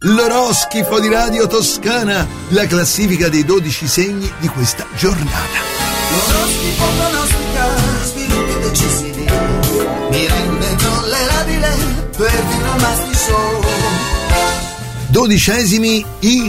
l'oroscifo di Radio Toscana, la classifica dei 12 segni di questa giornata. L'oroscifo pronostica sviluppi decisivi, mi rende tollerabile per un mastiso. 12esimi, i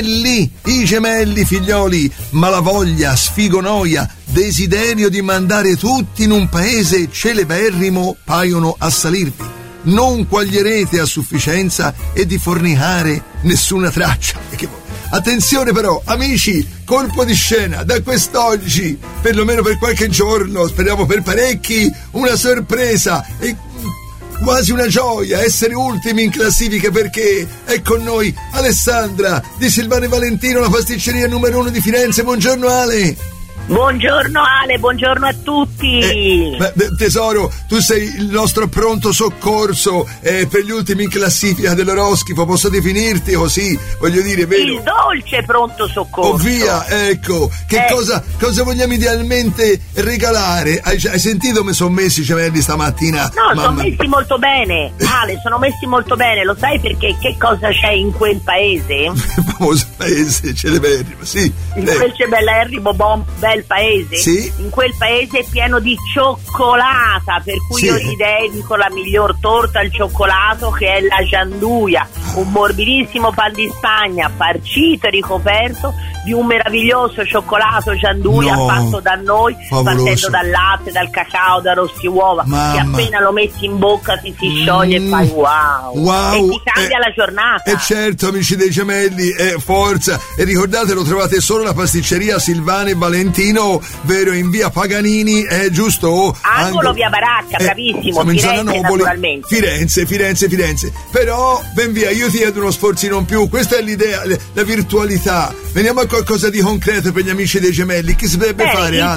gemelli figlioli, malavoglia, sfigonoia, desiderio di mandare tutti in un paese celeberrimo paiono assalirvi. Non quaglierete a sufficienza e di fornicare nessuna traccia. Attenzione però, amici, colpo di scena, da quest'oggi, perlomeno per qualche giorno, speriamo per parecchi, una sorpresa e quasi una gioia essere ultimi in classifica, perché è con noi Alessandra di Silvano e Valentino, la pasticceria numero 1 di Firenze. Buongiorno Ale. Buongiorno Ale, buongiorno a tutti. Tesoro, tu sei il nostro pronto soccorso per gli ultimi in classifica dell'oroscifo, posso definirti così, voglio dire, vero? Il dolce pronto soccorso. Via, ecco, cosa vogliamo idealmente regalare? Hai sentito come sono messi i gemelli stamattina? No, sono messi molto bene, Ale, sono messi molto bene, lo sai perché? Che cosa c'è in quel paese? Il famoso paese celeberrimo, sì. In quel celeberrimo bel paese? Sì. In quel paese è pieno di cioccolata, per cui sì, io gli dedico la miglior torta al cioccolato, che è la gianduia, un morbidissimo pan di Spagna farcito e ricoperto di un meraviglioso cioccolato gianduia fatto da noi, partendo dal latte, dal cacao, da rossi uova, che appena lo metti in bocca ti si scioglie e fai wow, e ti cambia la giornata. E certo, amici dei gemelli, forza, e ricordate, lo trovate solo alla pasticceria Silvano e Valentino, vero, in via Paganini, è giusto? Angolo via Baracca, bravissimo, Firenze naturalmente. Firenze, però ben via, io ti chiedo uno sforzino in più, questa è l'idea, la virtualità. Veniamo a qualcosa di concreto per gli amici dei gemelli. Che si dovrebbe fare, Ale?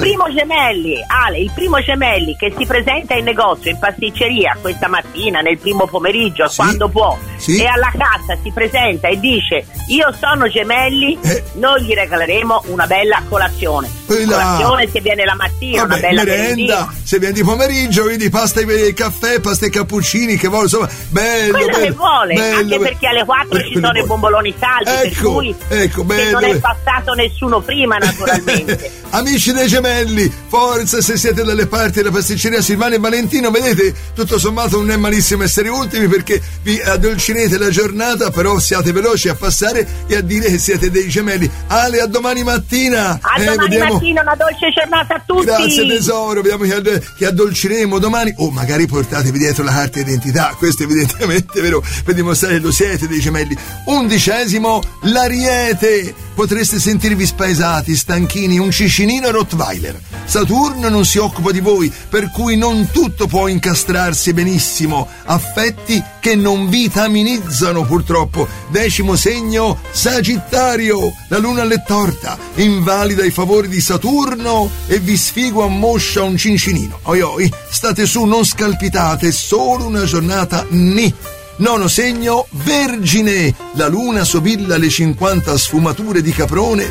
Il primo gemelli che si presenta in negozio, in pasticceria questa mattina, nel primo pomeriggio, quando può, e alla cassa si presenta e dice io sono gemelli, noi gli regaleremo una bella colazione. Colazione se viene la mattina, una bella merenda, se viene di pomeriggio, quindi pasta e caffè, pasta e cappuccini, che vuole, insomma, bello, che vuole, anche perché alle 4 ci sono i bomboloni saldi, per cui che non è passato nessuno prima, naturalmente. Amici dei gemelli, forza, se siete dalle parti della pasticceria Silvano e Valentino, vedete, tutto sommato non è malissimo essere ultimi, perché vi addolcirete la giornata, però siate veloci a passare e a dire che siete dei gemelli. Ale, a domani mattina. A domani mattina, una dolce giornata a tutti. Grazie tesoro, vediamo che addolciremo domani. Magari portatevi dietro la carta d'identità, questo evidentemente, vero, per dimostrare che lo siete dei gemelli. 11esimo, l'Ariete. Potreste sentirvi spaesati, stanchini, un cicinino Rottweiler. Saturno non si occupa di voi, per cui non tutto può incastrarsi benissimo. Affetti che non vitaminizzano, purtroppo. 10° segno, Sagittario. La luna alle torta, invalida i favori di Saturno e vi sfigo a moscia un cincinino. Oi, state su, non scalpitate, solo una giornata ni. 9° segno, Vergine. La luna sobilla le 50 sfumature di caprone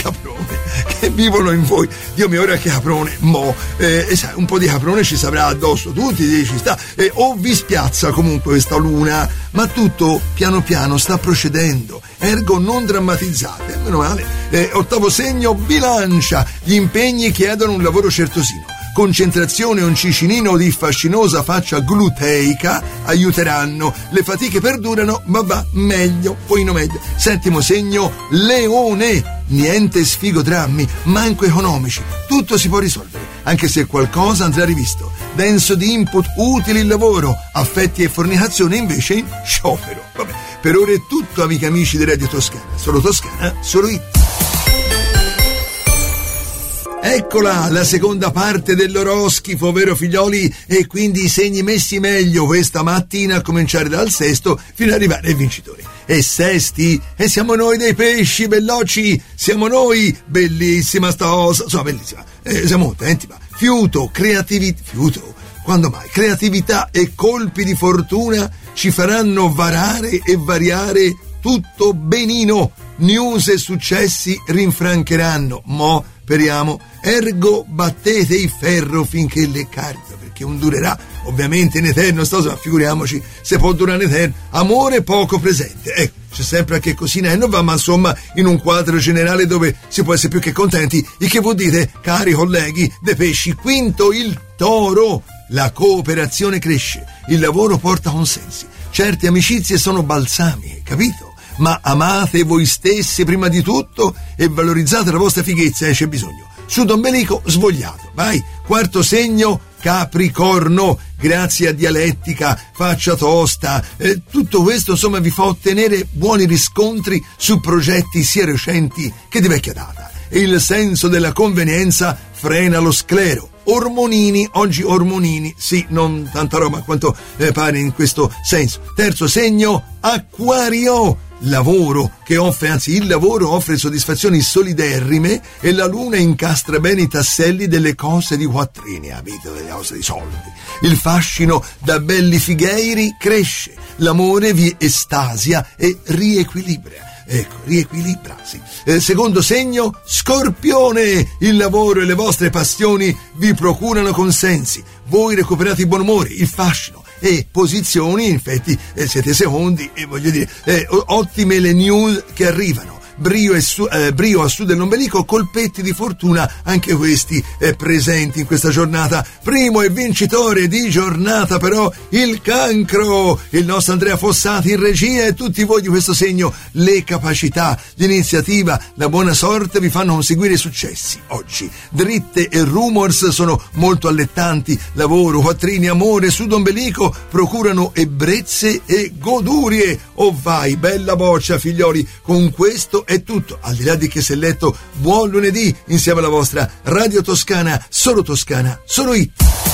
che vivono in voi. Dio mio, ora che caprone, un po' di caprone ci saprà addosso, tutti ci sta, o vi spiazza comunque questa luna, ma tutto piano piano sta procedendo, ergo non drammatizzate, meno male. 8° segno, Bilancia. Gli impegni chiedono un lavoro certosino. Concentrazione e un cicinino di fascinosa faccia gluteica aiuteranno. Le fatiche perdurano, ma va meglio, poi no meglio. 7° segno, Leone. Niente sfigodrammi, manco economici. Tutto si può risolvere, anche se qualcosa andrà rivisto. Denso di input utili il lavoro, affetti e fornicazione invece in sciopero. Vabbè, per ora è tutto, amiche e amici di Radio Toscana. Solo Toscana, solo it. Eccola la seconda parte dell'oroscifo, vero figlioli? E quindi i segni messi meglio questa mattina, a cominciare dal 6° fino ad arrivare ai vincitori. E sesti, e siamo noi dei pesci bellocci, siamo noi, bellissima sta cosa, insomma bellissima, siamo contenti, ma fiuto, quando mai? Creatività e colpi di fortuna ci faranno varare e variare tutto benino, news e successi rinfrancheranno, speriamo, ergo battete il ferro finché le carta, perché non durerà ovviamente in eterno sposo, ma figuriamoci se può durare in eterno, amore poco presente. Ecco, c'è sempre anche cosina e non va, ma insomma in un quadro generale dove si può essere più che contenti. Il che vuol dire, cari colleghi dei pesci, quinto il Toro, la cooperazione cresce, il lavoro porta consensi, certe amicizie sono balsami, capito? Ma amate voi stessi prima di tutto e valorizzate la vostra fighezza, c'è bisogno. Sudo ombelico svogliato, vai. Quarto segno, Capricorno, grazie a dialettica, faccia tosta, tutto questo insomma vi fa ottenere buoni riscontri su progetti sia recenti che di vecchia data. Il senso della convenienza frena lo sclero. Ormonini, oggi ormonini, sì, non tanta roba quanto pare in questo senso. Terzo segno, Acquario, lavoro che offre, anzi il lavoro offre soddisfazioni soliderrime e la luna incastra bene i tasselli delle cose di quattrini, capito? Delle cose di soldi. Il fascino da belli figheiri cresce, l'amore vi estasia e riequilibra. Ecco, riequilibrarsi. Secondo segno, Scorpione, il lavoro e le vostre passioni vi procurano consensi, voi recuperate il buon umore, il fascino e posizioni, infatti siete secondi e voglio dire, ottime le news che arrivano. Brio a sud dell'ombelico, colpetti di fortuna anche questi presenti in questa giornata. Primo e vincitore di giornata però il Cancro, il nostro Andrea Fossati in regia, e tutti voi di questo segno. Le capacità, l'iniziativa, la buona sorte vi fanno conseguire successi oggi. Dritte e rumors sono molto allettanti, lavoro, quattrini, amore, sud ombelico procurano ebbrezze e godurie. Oh vai, bella boccia figlioli, con questo è tutto, al di là di che si è letto. Buon lunedì insieme alla vostra Radio Toscana, solo Toscana, solo hit.